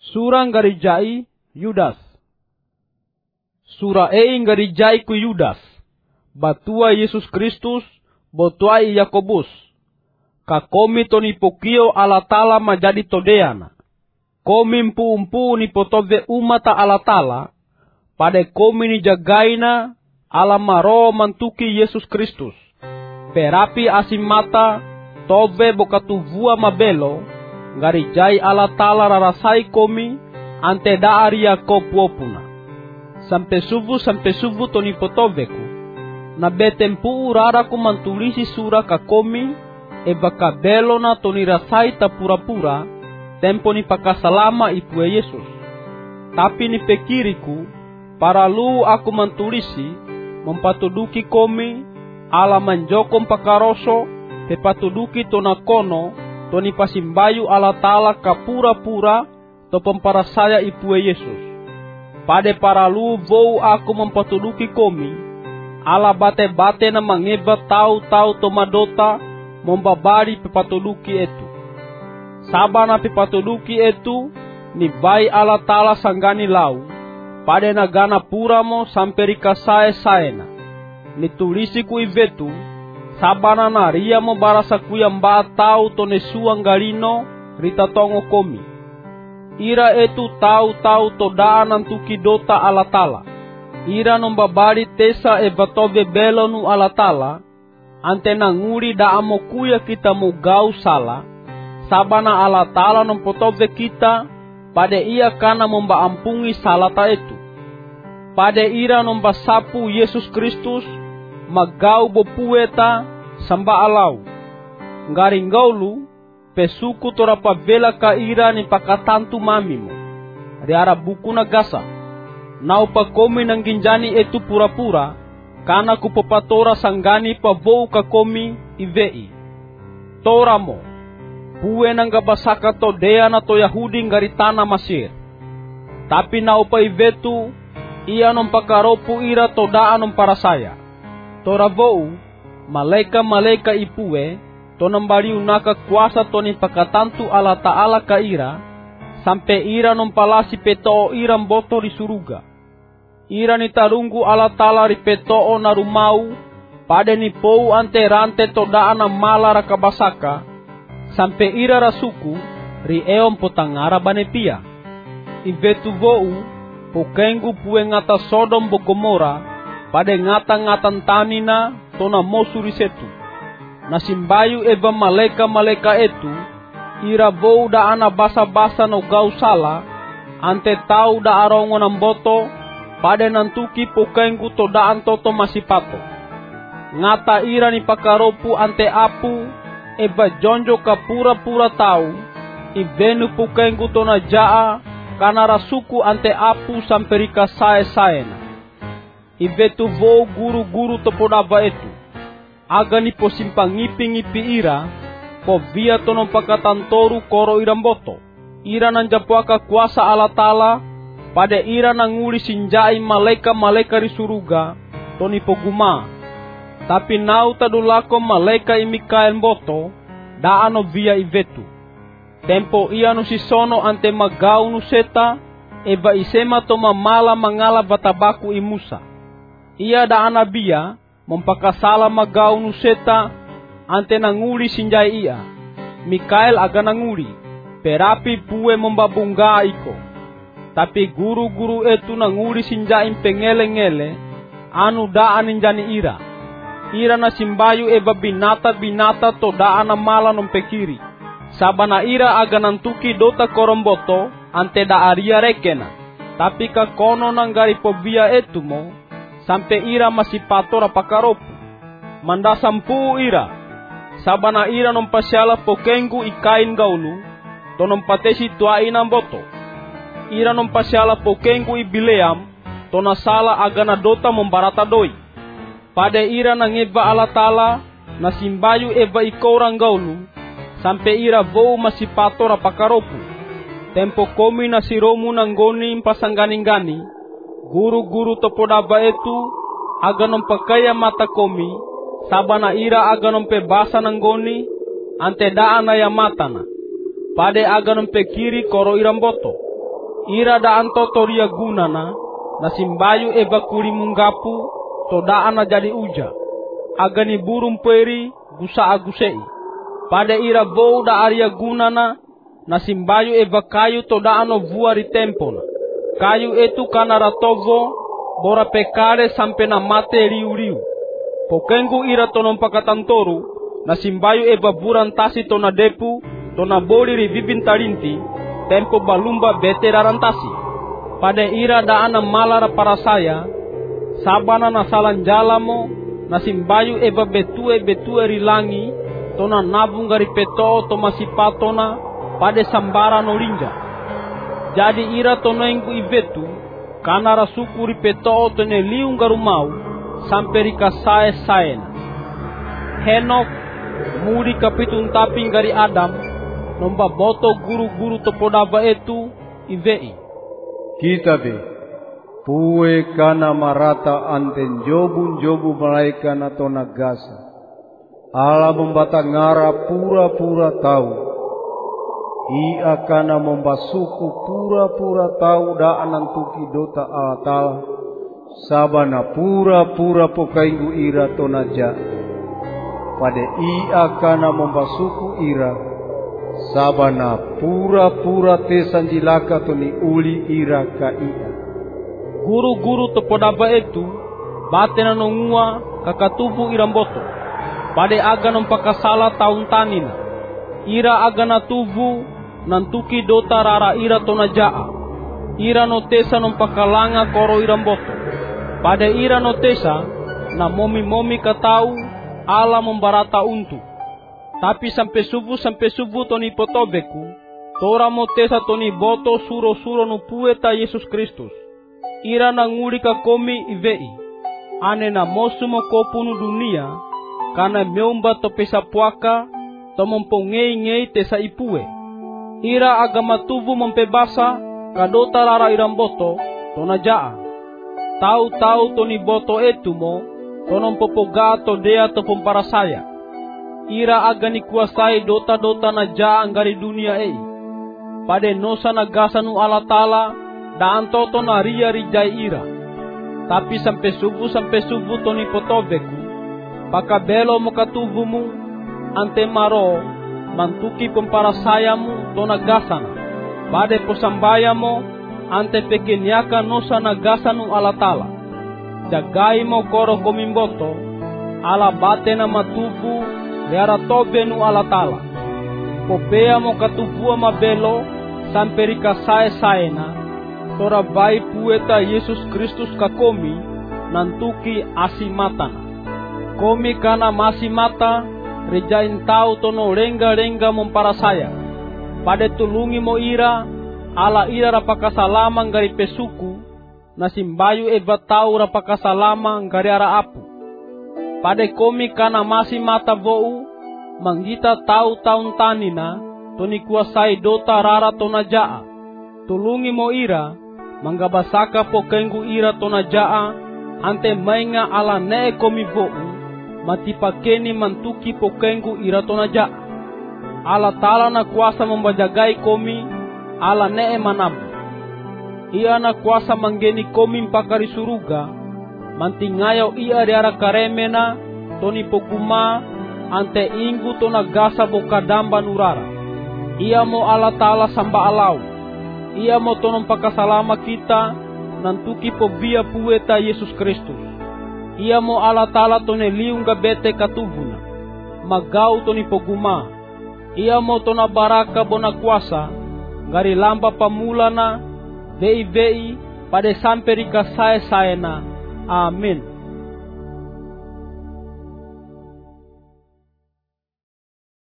Surang garijai Yudas. Sura ein garijai ku Yudas. Batua Yesus Kristus, botuai Yakobus. Kakomi toni pokio alatala majadi todeana. Komi mpu ni potove umata alatala. Pade komi ni jagaina alamaro mantuki Yesus Kristus. Perapi asimata tove bokatuvua mabelo. Garijai alatala rarasai komi ante daari Yakob sampai suvu toni potoveku. Na betempu raraku mantulisi sura kakomi bakabelo na toni rasai ta pura-pura tempo ni pakasalama ipue Yesus. Tapi ni pekiriku paralu aku mantulisi mempatuduki komi ala manjokom pakaroso hepatuduki tonakono toni pasimbayu alatala kapura-pura to pemparasaya ipue Yesus. Pade paralu vou aku mempatuduki komi ala bate-bate na mangeba tau-tau tomadota membabari pepatuduki etu. Sabana pepatuduki etu ni bai alatala sanggani lau. Pade nagana puramo sampai rikasae saena. Nitulisi ku ivetu sabana na ria mo barasa kuyamba tau tone suang galino rita tongo komi. Ira etu tau todaan antuki dota alatala. Ira nombabari tesa batobe belonu alatala. Ante nanguri da amo kuya kita mugau sala. Sabana alatala nompotobe kita. Pade ia kana momba ampungi salata etu. Pade ira nomba sapu Yesus Kristus. Magau bopueta samba alau. Ngaringgaulu pesuku torapa vela ka ira ni pakatantu mamimo. Riara buku nagasa. Nau pakomi nang ginjani etu pura-pura. Kana kupopatora sanggani pavou kakomi ivei. Toramo. Pue nang gabasaka to dea na to Yahudi ngaritana Masir. Tapi nau pa ivetu. Ia nompakaropu ira todaan nomparasaya. Toravou. Malaika ipue to nambari unaka kuasa to ni pakatantu ala taala ka ira sampai ira nompalasi peto ira mboto di suruga. Ira ni tarunggu ala taala ri peto na rumau pade ni pou ante rante to daana mala rakabasaka sampai ira rasuku ri eom potangara banepia. Ivetu vou pokengu pue ngata Sodom Bogomora pade ngata-ngatan tanina tona mosuri setu. Nasimbayu eva maleka etu. Ira vou da ana basa-basa no gau sala. Ante tau da arongo namboto. Pade nantuki pokengu to daan toto masipato. Ngata ira ni pakaropu ante apu. Eva jonjo ka pura-pura tau. Ivenu pokengu to na jaa. Kana rasuku ante apu samperika sae-saena. Ivetu vou guru-guru topodava etu. Aga ni posimpangipi-ngipi ira, po via tonon pakatantoru koro iramboto. Ira nanjapuaka kuasa alatala, pada ira nanguli sinjai maleka ri suruga, toni poguma. Tapi nau tadulako maleka imikaen boto, daano via ivetu. Tempo ia no sisono ante magau no seta, eva isema to mamala mangala batabaku imusa. Ia da anabia mempakasala magau nuseta ante nanguli sinjai ia. Mikael aga nanguli perapi pue membabungga iko. Tapi guru-guru etu nanguli sinjai pengele-ngele anu daan ninjani ira. Ira na simbayu eba binata to daan mala nompekiri. Sabana ira aga nantuki dota koromboto ante da aria rekena. Tapi kakono nanggari pobia etu mo sampai ira masih patora pakaropu. Manda sampu ira. Sabana ira nompasiala pokengu ikain gaulu. To nompatesi tuaina boto. Ira nompasiala pokengu ibileam. To nasala agana dota membarata doi. Pada ira nangeva alatala. Nasimbayu eva ikorang gaulu. Sampai ira vou masih patora pakaropu. Tempo komi nasiromu nanggoni pasanggani-gani. Guru-guru topodava etu aga nompakaya mata komi sabana ira aga nompebasa nanggoni ante daana ya matana. Pade aga nompekiri koro iramboto. ira daan toto ria gunana, na simbayu eba kuri munggapu, to daan na jadi uja, agani burung peri gusa agusei. Pada ira bou da aria gunana, na simbayu eba kayu to daan no vuari tempona. Kayu itu kana ratovo, bora pekare sampai na mate riu-riu. Pokenggu ira tonon pakatantoru, na simbayu eba buran tasi tona depu, tona boli ri bibin tarinti, tempo balumba bete rarantasi. Pada ira daana malara para saya, sabana na salan jalamo, na simbayu eba betue rilangi, tona nabung gari peto to masipatona, pada sambara no linja. Jadi ira tono engku ivetu, kana rasuku ripeto tone liung garumau, sampai rika saen. Henok, muri kapitun taping gari Adam, nomba boto guru-guru topodava itu, ivei. Kita be, pue kana marata anten jobu malaika na tona gasa. Ala membata ngara pura-pura tahu. Ia kana membasuku pura-pura tahu daan nantuki dota Allah Ta'ala. Sabana pura-pura pokainggu ira tonaja. Pada ia kana membasuku ira. Sabana pura-pura tesan jilaka toni uli ira ka ia. Guru-guru topodava itu, batena nongua kakatubu iramboto. Pada aga nompakasala taun tanina. Ira agana tuvu nantuki dota rara ira tonajaa. Ira notesa nompakalanga koro iramboto. Pada ira notesa na momi katau ala membarata untu. Tapi sampai subuh toni potobeku, tora motesa toni boto suro no pueta Yesus Kristus. Ira nangulika komi ivei. Ane na mosumo kopunu dunia, kana meumba topesa puaka, to mompongei tesa ipue. Ira agama tuvu mompebasa kadota rara iramboto tonajaa. Tau toni boto etumo tonon popoga to dea to pomparasaya. Ira agani kuasai dota na jaa anggari dunia ei. Pade nosa nagasa nu Allah Ta'ala daan toto na ria rijai ira. Tapi sampai subuh toni potoveku, pakabelo mokatuvumu ante maro mantuki pomparasayamu to nagasana. Pada posambayamo ante pekenyaka nosa nagasanu Allah Ta'ala. Jagai mo koro komimboto ala batena matubu leara tobenu Allah Ta'ala. Popea mo katubua mabelo sampai rika saena tora bai pueta Yesus Kristus kakomi nantuki asimatana. Komi kana masimata rejain tau tono rengga memparasaya. Pada tulungi mo ira, ala ira rapakasalama ngari pesuku, na simbayu eba tau rapakasalama ngari ara apu. Pada komi kana masimata vou, manggita tau taun tanina, toni kuasai dota rara tonajaa. Tulungi mo ira, manggabasaka pokenggu ira tonajaa, ante mainga ala ne komi vou, matipakeni mantuki pokenggu ira tonaja. Allah Ta'ala na kuasa membajagai komi, ala nee manabu. Ia na kuasa manggeni komi mpakari suruga, mantingayo ia diara karemena, toni pokuma, ante inggu tonagasa bokadamba nurara. Ia mo Allah Ta'ala samba alau. Ia mo tonon pakasalama kita, nantuki pobia pueta Yesus Kristus. Ia mo Allah Ta'ala tone liung gabete katubuna, magau toni poguma. Ia mo tona baraka bona kuasa, gari lamba pamulana, vei pada sampai rika saena. Amin.